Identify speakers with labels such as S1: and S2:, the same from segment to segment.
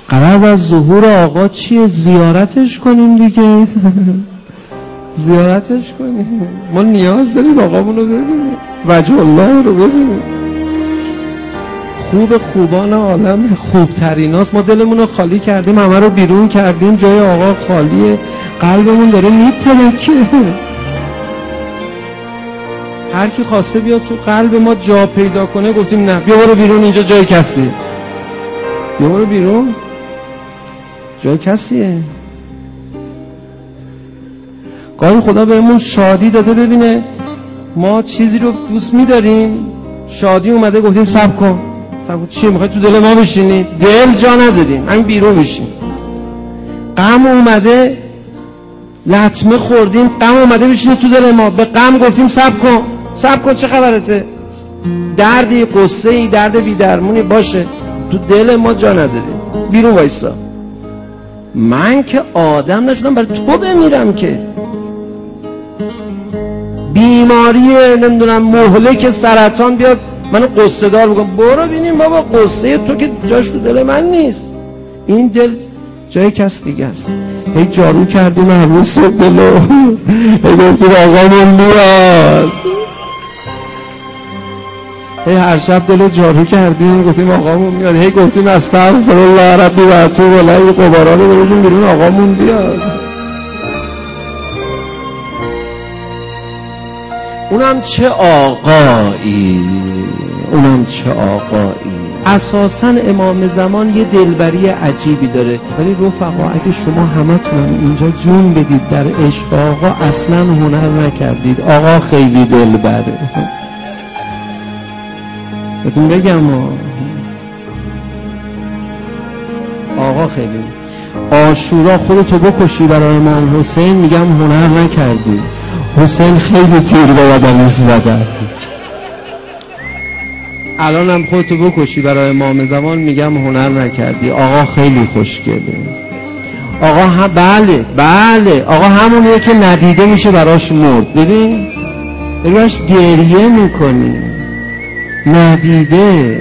S1: غرض از ظهور آقا چیه؟ زیارتش کنیم دیگه. زیارتش کنیم. ما نیاز داریم آقامون رو ببینیم، وجه الله رو ببینیم. خوب خوبان عالم خوبتریناست. ما دلمون رو خالی کردیم، همه رو بیرون کردیم، جای آقا خالیه، قلبمون داره میترکه. هر کی خواسته بیاد تو قلب ما جا پیدا کنه گفتیم نه، بیا برو بیرون، اینجا جای کسی. بیا برو بیرون، جای کسیه. گاهی خدا بهمون شادی داده، ببینه ما چیزی رو دوست می‌داریم، شادی اومده گفتیم صبر کن. چی میخوای تو دل ما بشینی؟ دل جا نداریم، همین بیرون بشین. غم اومده، لطمه خوردیم، غم اومده بشینه تو دل ما، به غم گفتیم صبر کن چه خبرته؟ دردی، قصه ای، درد بی درمونی باشه، تو دل ما جا نداریم، بیرون وایسا. من که آدم نشدم برای تو بمیرم که. بیماریه نمیدونم مهلک سرطان بیاد منو قصه دار بکن، برو بینیم بابا، قصه تو که جاش تو دل من نیست، این دل جای کس دیگه است. هی جارو کردیم هر روز صبح دلو، هی گفتیم آقامون میاد، هی هر شب دلو جارو کردیم گفتیم آقامون میاد، هی گفتیم استغفرالله ربی و اتوب الیه، قبارا رو بریزیم بیرون آقامون بیاد. اونم چه آقایی، اونم چه آقایی. اساساً امام زمان یه دلبری عجیبی داره، ولی رفقا اگه شما همتون اینجا جون بدید در عشق آقا، اصلاً هنر نکردید. آقا خیلی دلبره. بهتون بگم آقا خیلی. عاشورا خودتو بکشی برای امام حسین، میگم هنر نکردی. حسین خیلی تیر به بدنش زدن. الان هم خودتو بکشی برای امام زمان، میگم هنر نکردی. آقا خیلی خوشگله. آقا بله آقا همونیه که ندیده میشه براش مرد. ببین براش گریه میکنی، ندیده،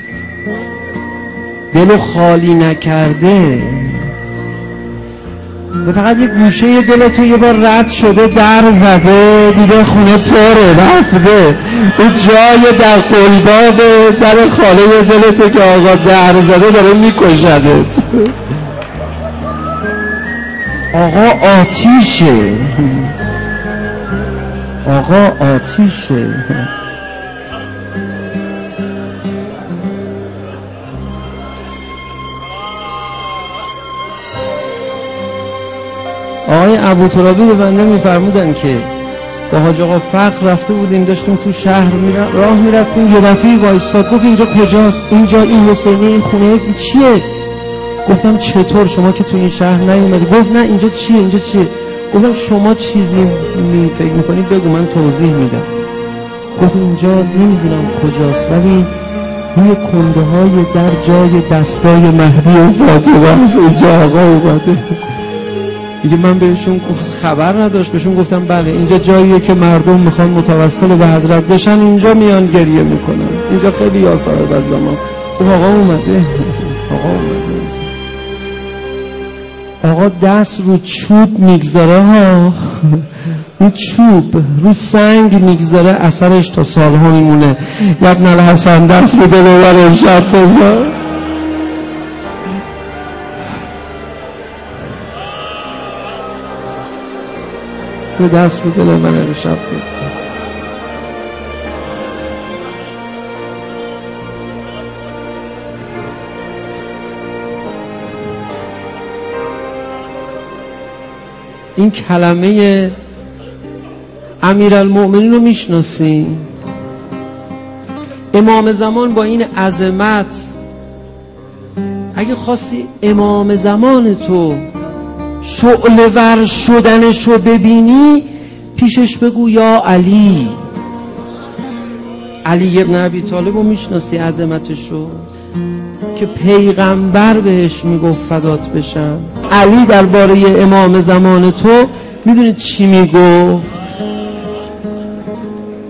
S1: دلو خالی نکرده، فقط یه گوشه دلتو یه بار رد شده، در زده، دیده خونه پره، رفته اون جای در قلباب در خاله دلتو که آقا در زده داره میکشدت. آقا آتیشه، آقا آتیشه. آقای ابوترابی به بنده میفرمودن که با حاج آقا فقر رفته بودیم، داشتیم تو شهر راه میرفتیم، یه دفعه وایساد گفت اینجا کجاست؟ اینجا این حسینی این خونه چیه؟ گفتم چطور شما که تو این شهر نیومدی؟ گفت نه اینجا چیه، اینجا چیه؟ گفتم شما چیزی فکر میکنی بگو من توضیح میدم. گفت اینجا نمیدونم کجاست، ولی روی کنده های در جای دستای مهدی و فاطمه هست، اینجا آقا اومده. دیگه من بهشون خبر نداشت، بهشون گفتم بله اینجا جاییه که مردم میخوان متوسل به حضرت بشن، اینجا میان گریه میکنن، اینجا خیلی یا صاحب از زمان. آقا اومده، آقا اومده. آقا دست رو چوب میگذاره ها، رو چوب رو سنگ میگذاره، اثرش تا سالها میمونه. ابن الحسن دست رو دل من امشب بذار، به دست رو دل من امشب بگذار. این کلمه امیرالمؤمنین رو میشناسی؟ امام زمان با این عظمت، اگه خواستی امام زمان تو شعله ور شدنش رو ببینی، پیشش بگو یا علی. علی ابن ابی طالب رو میشناسی عظمتش رو که پیغمبر بهش میگفت فدات بشم؟ علی درباره امام زمان تو میدونید چی میگفت؟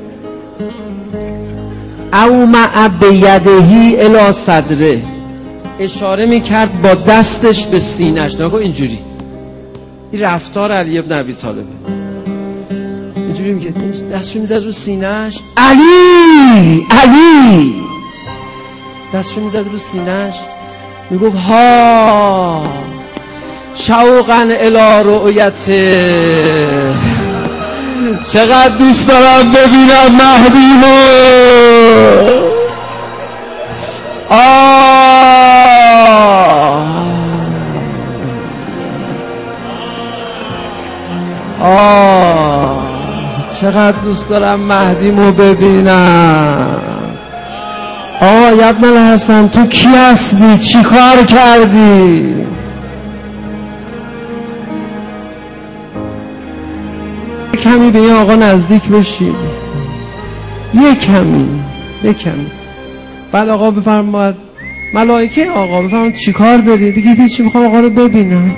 S1: او مع بیدهی الی صدره، اشاره میکرد با دستش به سینه‌اش. نگاه اینجوری، این رفتار علی ابن ابی طالبه. اینجوری میگه، دستشو میزد رو سینه‌اش، علی علی، دستشو میزد رو سینه‌اش، میگفت ها شوقا الی رؤیته، چقدر دوست دارم ببینم مهدیمو. چقدر دوست دارم مهدیمو ببینم. ابن الحسن تو کی هستی؟ چی کار کردی؟ کمی به این آقا نزدیک بشید، یک کمی. بعد آقا بفرماد، ملائکه آقا بفرماد چی کار داری؟ بگید چی میخوام آقا رو ببینم.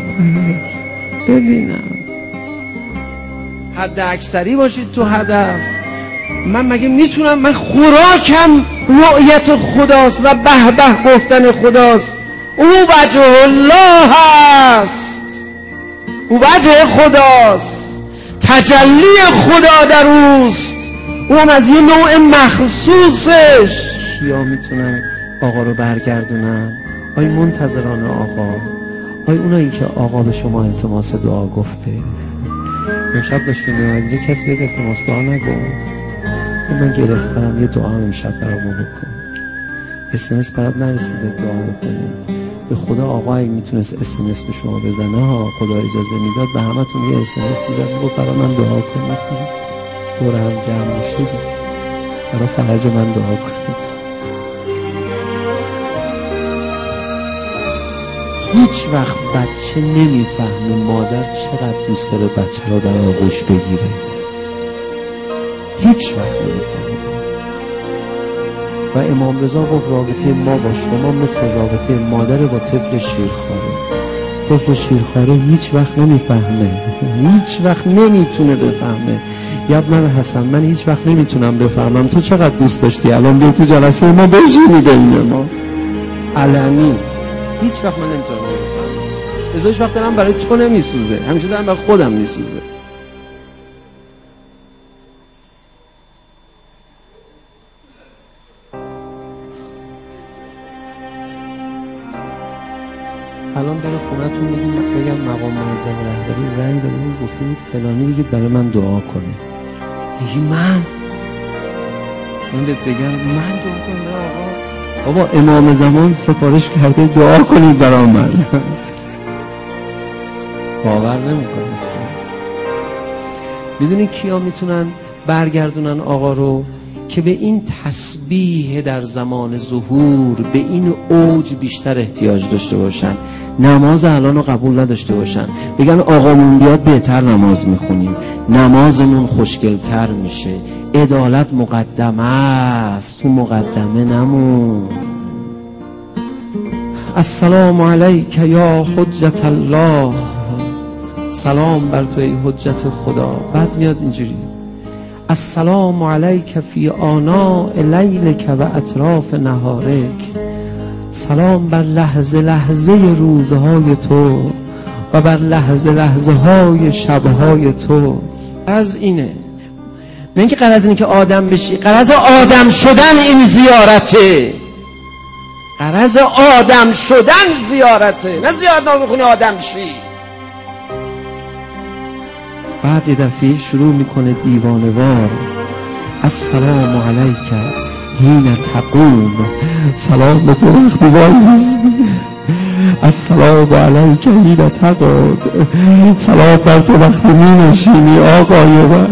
S1: حد اکثری باشید تو هدف. من مگه میتونم؟ من خوراکم رؤیت خداست و به به گفتن خداست. او وجه الله هست، او وجه خداست، تجلی خدا در اوست، او هم از یه نوع مخصوصش. کیا میتونن آقا رو برگردونن؟ آی منتظران آقا، آی اونایی که آقا به شما التماس دعا گفته. امشب داشتیم اینجا کسی به التماس دعا نگفت؟ من گرفتارم، یه دعا امشب برامون بکن. SMS برات نرسیده دعا بکنی؟ به خدا آقا اگه میتونست SMS به شما بزنه ها، خدا اجازه میداد به همتون یه SMS میزد میگفت برای من دعا کنید، دور هم جمع بشید برای فرج من دعا کنید. هیچ وقت بچه نمیفهمه مادر چقدر دوست داره بچه رو در آغوش بگیره. هیچ وقت نمیفهمه. و امام رضا گفت رابطه ما با شما مثل رابطه مادر با طفل شیرخواره. طفل شیرخواره هیچ وقت نمیفهمه، هیچ وقت نمیتونه بفهمه. ابن الحسن من هیچ وقت نمیتونم بفهمم تو چقدر دوست داشتی الان بیا تو جلسه ما بشینی بین ما علنی. هیچ وقت من نمیتونم بفهمم. از هیچ وقت دارم برای تو نمیسوزه، همیشه دارم برای خودم میسوزه. الان برای خونتون بگم مقام معظم رهبری زنگ زده بود گفته بود فلانی بگید برای من دعا کنه. میگی من بهت بگم من دعا کنم برای آقا؟ بابا امام زمان سفارش کرده دعا کنید برای من. باور نمیکنه. میدونی کیا میتونن برگردونن آقا رو؟ که به این تسبیح در زمان ظهور به این اوج بیشتر احتیاج داشته باشن، نماز الان رو قبول نداشته باشن، بگن آقامون بیاد بهتر نماز میخونیم، نمازمون خوشگلتر میشه، عدالت مقدمه است، تو مقدمه نمون. السلام علیک یا حجت الله، سلام بر تو ای حجت خدا. بعد میاد اینجوری السلام علیک فی آناء لیلک و اطراف نهارک، سلام بر لحظه لحظه روزهای تو و بر لحظه لحظه های شبهای تو. از اینه نه اینکه قرض اینه که آدم بشی، قرض آدم شدن این زیارته، قرض آدم شدن زیارته، نه زیارت نام بخونی آدم شی. بعد یه دفعه شروع میکنه دیوانوار السلام علیک حین تقوم، سلام به تو وقتی وایستی، السلام علیک حین تقعد، سلام بر تو وقتی مینشینی آقای من،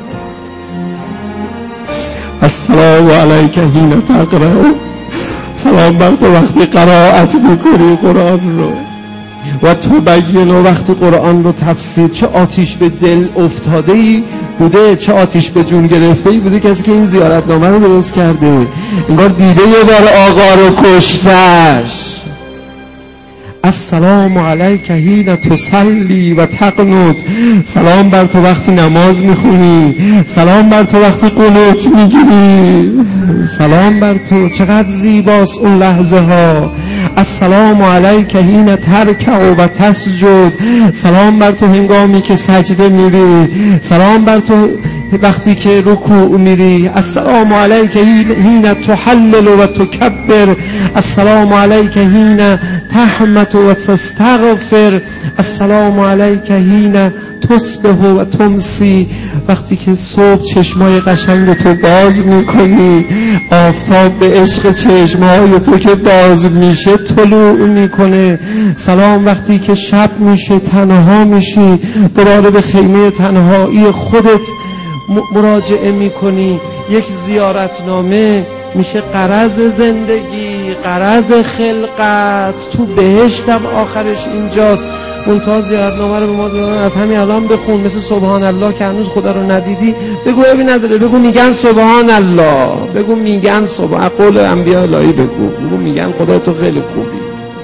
S1: السلام علیک حین تقرأ، سلام بر تو وقتی قرائت میکنی قرآن رو، و تو بگین وقتی قرآن رو تفسیر. چه آتیش به دل افتاده‌ای بوده، چه آتیش به جون گرفته‌ای بوده کسی که این زیارتنامه رو درست کرده. انگار دیده یه بار آقا رو کشتش. السلام علیک حین تصلی و تقنط، سلام بر تو وقتی نماز میخونی، سلام بر تو وقتی قنوت میگیری، سلام بر تو. چقدر زیباست اون لحظه ها. السلام علیک حین ترکع و تسجد، سلام بر تو هنگامی که سجده میری، سلام بر تو وقتی که رکوع میری. السلام علیک حین تحلل و تکبر، السلام علیک حین تحمد و تستغفر، السلام علیک حین تصبح و تمسی، وقتی که صبح چشمای قشنگ تو باز میکنی، آفتاب به عشق چشمای تو که باز میشه طلوع میکنه. سلام وقتی که شب میشه تنها میشی، دوباره به خیمه تنهایی خودت مراجعه میکنی. یک زیارتنامه میشه غرض زندگی، غرض خلقت. تو بهشتم آخرش اینجاست. منتها زیارتنامه رو به ما دادن از همین الان بخون، مثل سبحان الله که هنوز خدا رو ندیدی بگو ابی نداره، بگو میگن سبحان الله، بگو میگن سبحان، قول انبیاء الهی بگو میگن خدا تو خیلی خوبی.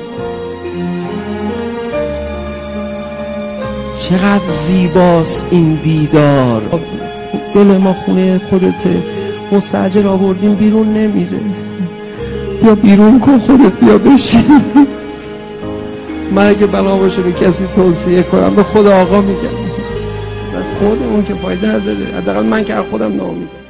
S1: چقدر زیباست این دیدار. دل ما خونه خودته، مستاجر آوردیم بیرون نمیره، بیا بیرون کن خودت، بیا بشین. من اگه بنا باشه به کسی توصیه کنم به خود آقا میگم، خودمون که فایده نداره، حداقل من که از خودم ناامیدم.